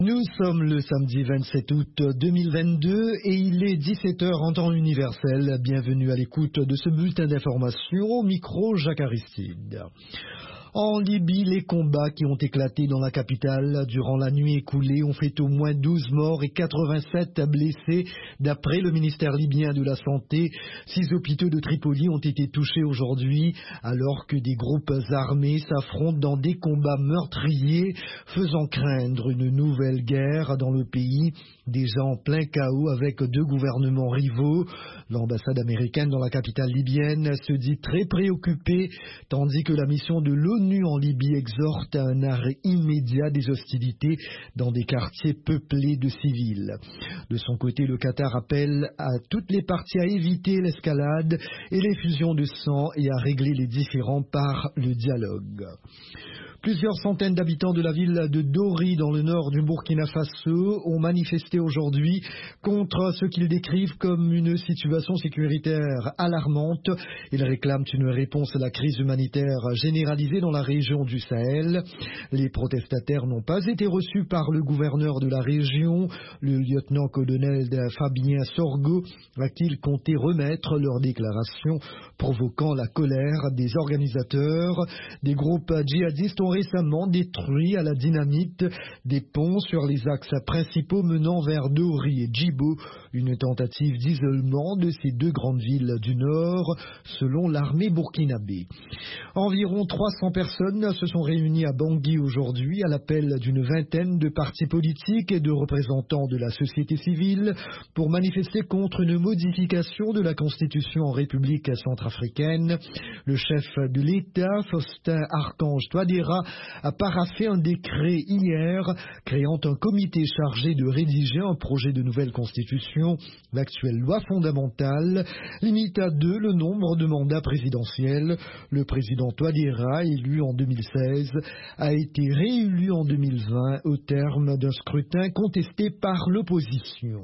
Nous sommes le samedi 27 août 2022 et il est 17 heures en temps universel. Bienvenue à l'écoute de ce bulletin d'information au micro Jacques Aristide. En Libye, les combats qui ont éclaté dans la capitale durant la nuit écoulée ont fait au moins 12 morts et 87 blessés. D'après le ministère libyen de la Santé, 6 hôpitaux de Tripoli ont été touchés aujourd'hui, alors que des groupes armés s'affrontent dans des combats meurtriers, faisant craindre une nouvelle guerre dans le pays, déjà en plein chaos avec 2 gouvernements rivaux. L'ambassade américaine dans la capitale libyenne se dit très préoccupée, tandis que la mission de l'ONU en Libye exhorte à un arrêt immédiat des hostilités dans des quartiers peuplés de civils. De son côté, le Qatar appelle à toutes les parties à éviter l'escalade et l'effusion de sang et à régler les différends par le dialogue. Plusieurs centaines d'habitants de la ville de Dori, dans le nord du Burkina Faso, ont manifesté aujourd'hui contre ce qu'ils décrivent comme une situation sécuritaire alarmante. Ils réclament une réponse à la crise humanitaire généralisée dans la région du Sahel. Les protestataires n'ont pas été reçus par le gouverneur de la région, le lieutenant-colonel Fabien Sorgo, à qui ils comptaient remettre leur déclaration, provoquant la colère des organisateurs. Des groupes djihadistes ont récemment détruit à la dynamite des ponts sur les axes principaux menant vers Dori et Djibo, une tentative d'isolement de ces 2 grandes villes du nord, selon l'armée burkinabé. Environ 300 personnes se sont réunies à Bangui aujourd'hui à l'appel d'une vingtaine de partis politiques et de représentants de la société civile pour manifester contre une modification de la Constitution en République centrafricaine. Le chef de l'État, Faustin Archange Touadéra, a paraphé un décret hier créant un comité chargé de rédiger un projet de nouvelle constitution. L'actuelle loi fondamentale limite à 2 le nombre de mandats présidentiels. Le président Touadéra, élu en 2016, a été réélu en 2020 au terme d'un scrutin contesté par l'opposition.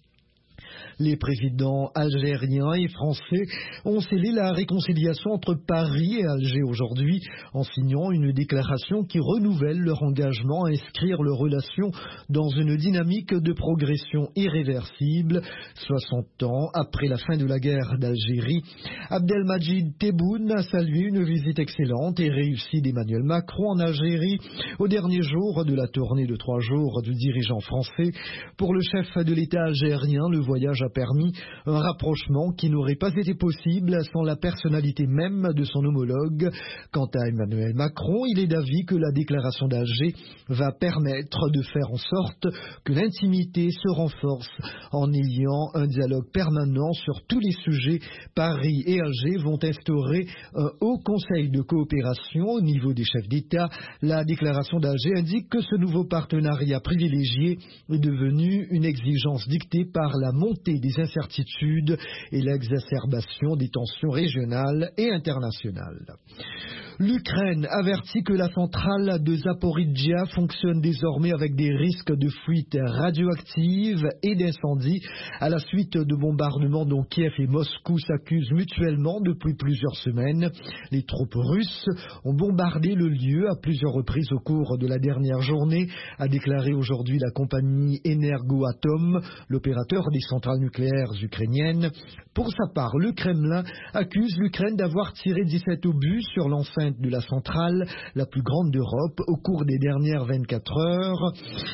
Les présidents algériens et français ont scellé la réconciliation entre Paris et Alger aujourd'hui en signant une déclaration qui renouvelle leur engagement à inscrire leurs relations dans une dynamique de progression irréversible. 60 ans après la fin de la guerre d'Algérie, Abdelmadjid Tebboune a salué une visite excellente et réussie d'Emmanuel Macron en Algérie au dernier jour de la tournée de 3 jours du dirigeant français. Pour le chef de l'État algérien, le voyage a permis un rapprochement qui n'aurait pas été possible sans la personnalité même de son homologue. Quant à Emmanuel Macron, il est d'avis que la déclaration d'Alger va permettre de faire en sorte que l'intimité se renforce en ayant un dialogue permanent sur tous les sujets. Paris et Alger vont instaurer un haut conseil de coopération au niveau des chefs d'État. La déclaration d'Alger indique que ce nouveau partenariat privilégié est devenu une exigence dictée par la montée des incertitudes et l'exacerbation des tensions régionales et internationales. L'Ukraine avertit que la centrale de Zaporijia fonctionne désormais avec des risques de fuite radioactive et d'incendie à la suite de bombardements dont Kiev et Moscou s'accusent mutuellement depuis plusieurs semaines. Les troupes russes ont bombardé le lieu à plusieurs reprises au cours de la dernière journée, a déclaré aujourd'hui la compagnie Energoatom, l'opérateur des centrales nucléaires ukrainiennes. Pour sa part, le Kremlin accuse l'Ukraine d'avoir tiré 17 obus sur l'enceinte de la centrale la plus grande d'Europe au cours des dernières 24 heures.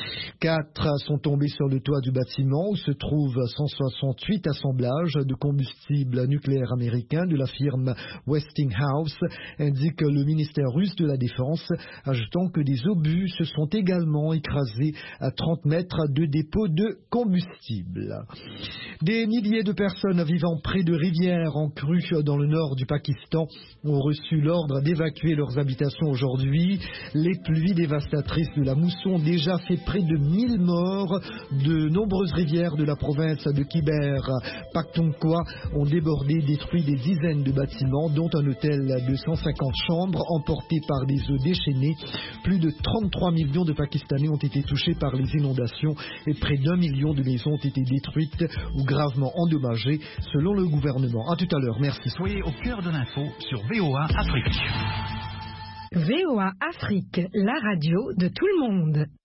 4 sont tombés sur le toit du bâtiment où se trouvent 168 assemblages de combustible nucléaire américain de la firme Westinghouse, indique le ministère russe de la Défense, ajoutant que des obus se sont également écrasés à 30 mètres de dépôt de combustible. Des milliers de personnes vivant près de rivières en crue dans le nord du Pakistan ont reçu l'ordre d'évacuer leurs habitations aujourd'hui. Les pluies dévastatrices de la mousson ont déjà fait près de 1000 morts. De nombreuses rivières de la province de Khyber Pakhtunkhwa ont débordé et détruit des dizaines de bâtiments, dont un hôtel de 150 chambres emporté par des eaux déchaînées. Plus de 33 millions de Pakistanais ont été touchés par les inondations et près d'1 million de maisons ont été détruites ou gravement endommagées, selon le gouvernement. À tout à l'heure, merci. Soyez au cœur de l'info sur VOA Afrique. VOA Afrique, la radio de tout le monde.